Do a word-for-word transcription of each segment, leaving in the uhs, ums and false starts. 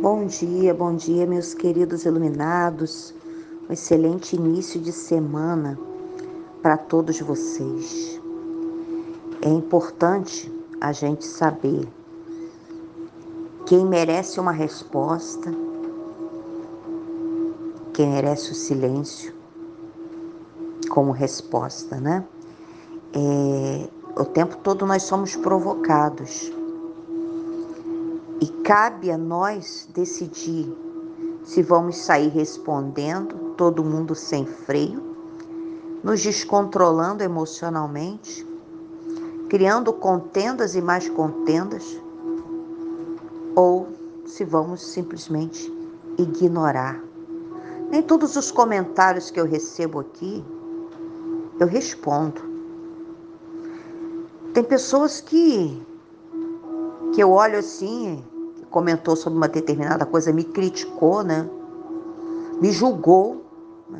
Bom dia, bom dia, meus queridos iluminados. Um excelente início de semana para todos vocês. É importante a gente saber quem merece uma resposta, quem merece o silêncio como resposta, né? É, o tempo todo nós somos provocados e cabe a nós decidir se vamos sair respondendo, todo mundo sem freio, nos descontrolando emocionalmente, criando contendas e mais contendas, ou se vamos simplesmente ignorar. Nem todos os comentários que eu recebo aqui, eu respondo. Tem pessoas que, que eu olho assim, que comentou sobre uma determinada coisa, me criticou, né? Me julgou, né?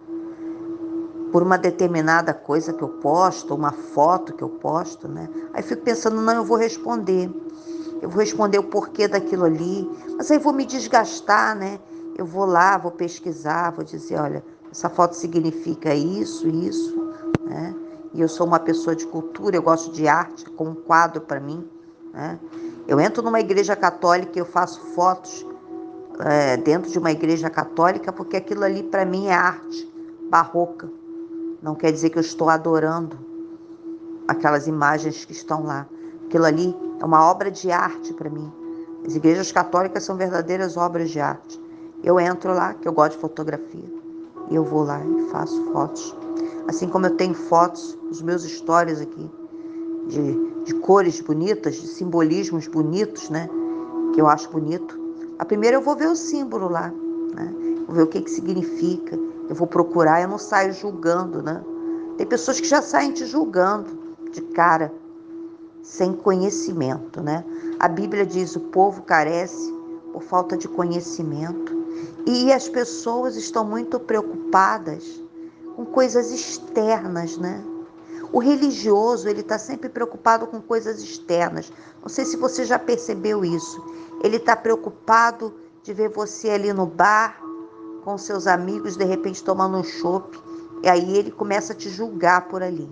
Por uma determinada coisa que eu posto, uma foto que eu posto, né? Aí fico pensando, não, eu vou responder. Eu vou responder o porquê daquilo ali, mas aí vou me desgastar, né? Eu vou lá, vou pesquisar, vou dizer, olha, essa foto significa isso, isso, né? E eu sou uma pessoa de cultura, eu gosto de arte, com um quadro para mim, né? Eu entro numa igreja católica e eu faço fotos é, dentro de uma igreja católica porque aquilo ali para mim é arte barroca. Não quer dizer que eu estou adorando aquelas imagens que estão lá. Aquilo ali é uma obra de arte para mim. As igrejas católicas são verdadeiras obras de arte. Eu entro lá, que eu gosto de fotografia, e eu vou lá e faço fotos. Assim como eu tenho fotos, os meus stories aqui, de, de cores bonitas, de simbolismos bonitos, né? Que eu acho bonito. A primeira eu vou ver o símbolo lá, né? Vou ver o que que significa. Eu vou procurar, eu não saio julgando, né? Tem pessoas que já saem te julgando de cara, sem conhecimento, né? A Bíblia diz: o povo carece por falta de conhecimento. E as pessoas estão muito preocupadas com coisas externas, né? O religioso, ele está sempre preocupado com coisas externas. Não sei se você já percebeu isso. Ele está preocupado de ver você ali no bar, com seus amigos, de repente tomando um chopp, e aí ele começa a te julgar por ali.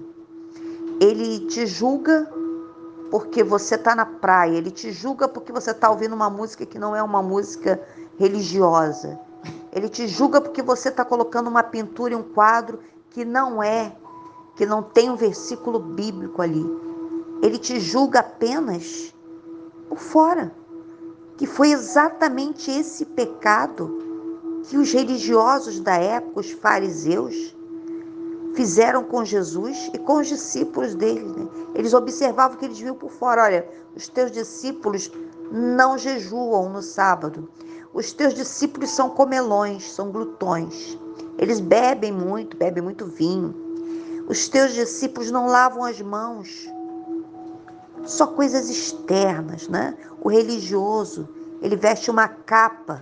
Ele te julga porque você está na praia, ele te julga porque você está ouvindo uma música que não é uma música religiosa. Ele te julga porque você está colocando uma pintura em um quadro que não é, que não tem um versículo bíblico ali. Ele te julga apenas por fora, que foi exatamente esse pecado que os religiosos da época, os fariseus, fizeram com Jesus e com os discípulos dele, né? Eles observavam o que eles viam por fora. Olha, os teus discípulos não jejuam no sábado. Os teus discípulos são comelões, são glutões. Eles bebem muito, bebem muito vinho. Os teus discípulos não lavam as mãos. Só coisas externas, né? O religioso, ele veste uma capa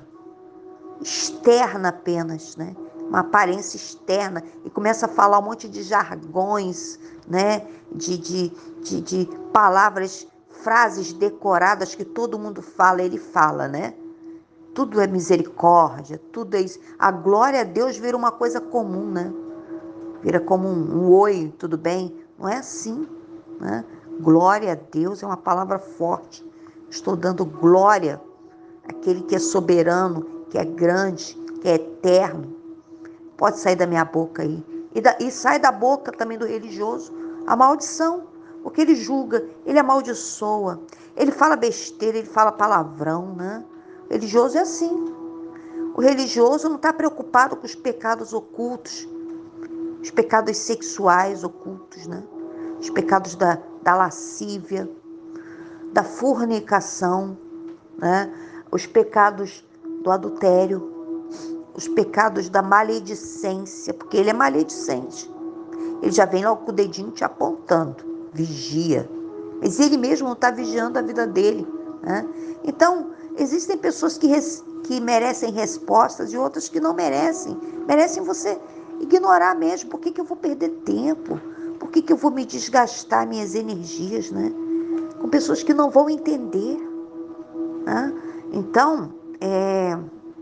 externa apenas, né? Uma aparência externa, e começa a falar um monte de jargões, né? De, de, de, de palavras, frases decoradas que todo mundo fala, ele fala, né? Tudo é misericórdia, tudo é isso. A glória a Deus vira uma coisa comum, né? Vira como um, um oi, tudo bem? Não é assim, né? Glória a Deus é uma palavra forte. Estou dando glória àquele que é soberano, que é grande, que é eterno. Pode sair da minha boca aí. E, da, e sai da boca também do religioso a maldição. Porque ele julga, ele amaldiçoa, ele fala besteira, ele fala palavrão, né? O religioso é assim. O religioso não está preocupado com os pecados ocultos, os pecados sexuais ocultos, né? Os pecados da, da lascívia, da fornicação, né? Os pecados do adultério, os pecados da maledicência, porque ele é maledicente. Ele já vem logo com o dedinho te apontando, vigia. Mas ele mesmo não está vigiando a vida dele, né? Então, existem pessoas que, res, que merecem respostas e outras que não merecem. Merecem você ignorar mesmo. Por que, que eu vou perder tempo? Por que, que eu vou me desgastar minhas energias, né? Com pessoas que não vão entender, né? Então, é,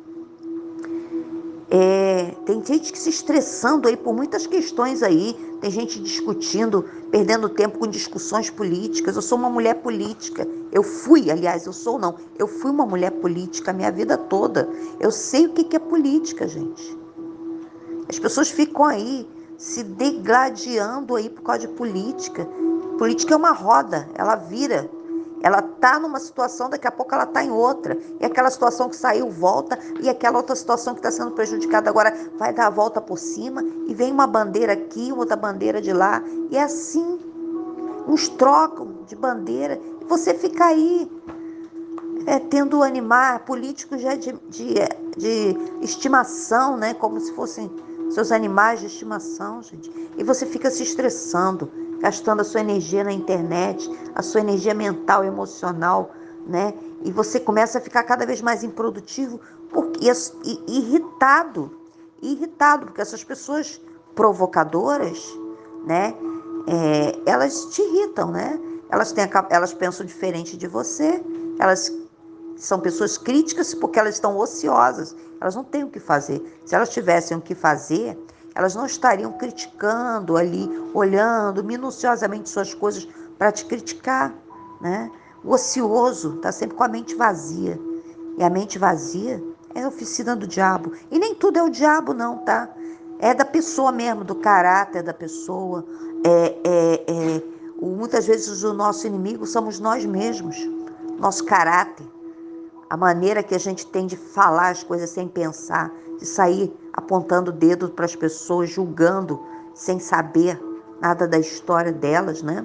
é, tem gente que se estressando aí por muitas questões aí, tem gente discutindo, perdendo tempo com discussões políticas. Eu sou uma mulher política, eu fui, aliás, eu sou não, eu fui uma mulher política a minha vida toda. Eu sei o que é política, gente. As pessoas ficam aí se degladiando aí por causa de política. Política é uma roda, ela vira. Ela tá numa situação, daqui a pouco ela tá em outra. E aquela situação que saiu volta, e aquela outra situação que está sendo prejudicada agora vai dar a volta por cima, e vem uma bandeira aqui, outra bandeira de lá. E é assim, uns trocam de bandeira, e você fica aí é, tendo animar políticos já de, de, de estimação, né? Como se fossem seus animais de estimação, gente. E você fica se estressando, gastando a sua energia na internet, a sua energia mental, emocional, né? E você começa a ficar cada vez mais improdutivo porque, e, e irritado. Irritado, porque essas pessoas provocadoras, né? É, elas te irritam, né? Elas, têm a, elas pensam diferente de você, elas são pessoas críticas porque elas estão ociosas, elas não têm o que fazer. Se elas tivessem o que fazer, elas não estariam criticando ali, olhando minuciosamente suas coisas para te criticar, né? O ocioso está sempre com a mente vazia. E a mente vazia é a oficina do diabo. E nem tudo é o diabo, não, tá? É da pessoa mesmo, do caráter da pessoa. É, é, é, muitas vezes o nosso inimigo somos nós mesmos, nosso caráter. A maneira que a gente tem de falar as coisas sem pensar, de sair apontando o dedo para as pessoas, julgando, sem saber nada da história delas, né?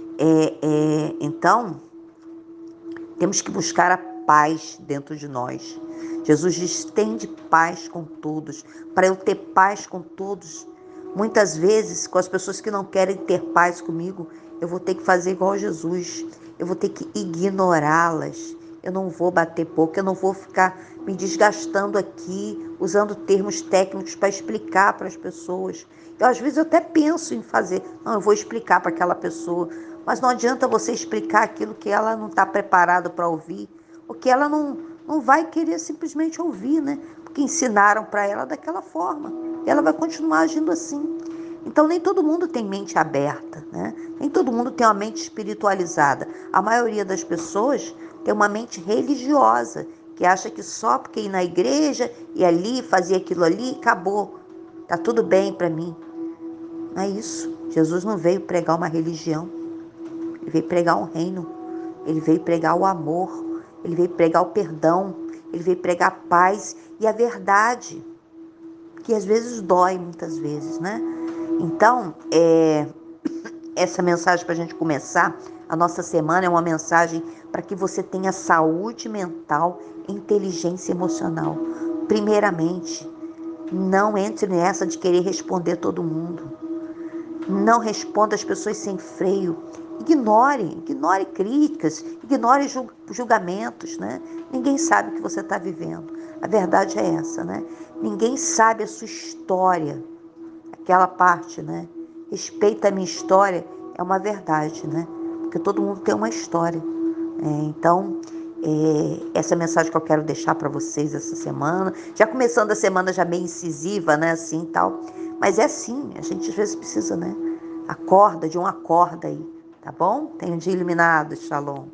É, é, então, temos que buscar a paz dentro de nós. Jesus diz, tende paz com todos. Para eu ter paz com todos, muitas vezes, com as pessoas que não querem ter paz comigo, eu vou ter que fazer igual Jesus. Eu vou ter que ignorá-las. Eu não vou bater boca, eu não vou ficar me desgastando aqui, usando termos técnicos para explicar para as pessoas. Eu, às vezes eu até penso em fazer, não, eu vou explicar para aquela pessoa, mas não adianta você explicar aquilo que ela não está preparada para ouvir, porque ela não, não vai querer simplesmente ouvir, né? Porque ensinaram para ela daquela forma, e ela vai continuar agindo assim. Então, nem todo mundo tem mente aberta, né? Nem todo mundo tem uma mente espiritualizada. A maioria das pessoas tem uma mente religiosa, que acha que só porque ir na igreja e ali, fazer aquilo ali, acabou. Tá tudo bem para mim. Não é isso. Jesus não veio pregar uma religião. Ele veio pregar um reino. Ele veio pregar o amor. Ele veio pregar o perdão. Ele veio pregar a paz e a verdade, que às vezes dói, muitas vezes, né? Então, é, essa mensagem para a gente começar a nossa semana é uma mensagem para que você tenha saúde mental e inteligência emocional. Primeiramente, não entre nessa de querer responder todo mundo. Não responda as pessoas sem freio. Ignore, ignore críticas, ignore julgamentos, né? Ninguém sabe o que você está vivendo. A verdade é essa, né? Ninguém sabe a sua história. Aquela parte, né? Respeita a minha história, é uma verdade, né? Porque todo mundo tem uma história. É, então, é, essa mensagem que eu quero deixar para vocês essa semana, já começando a semana já meio incisiva, né? Assim, tal. Mas é assim, a gente às vezes precisa, né? Acorda, de um acorda aí, tá bom? Tenha um dia iluminado, shalom.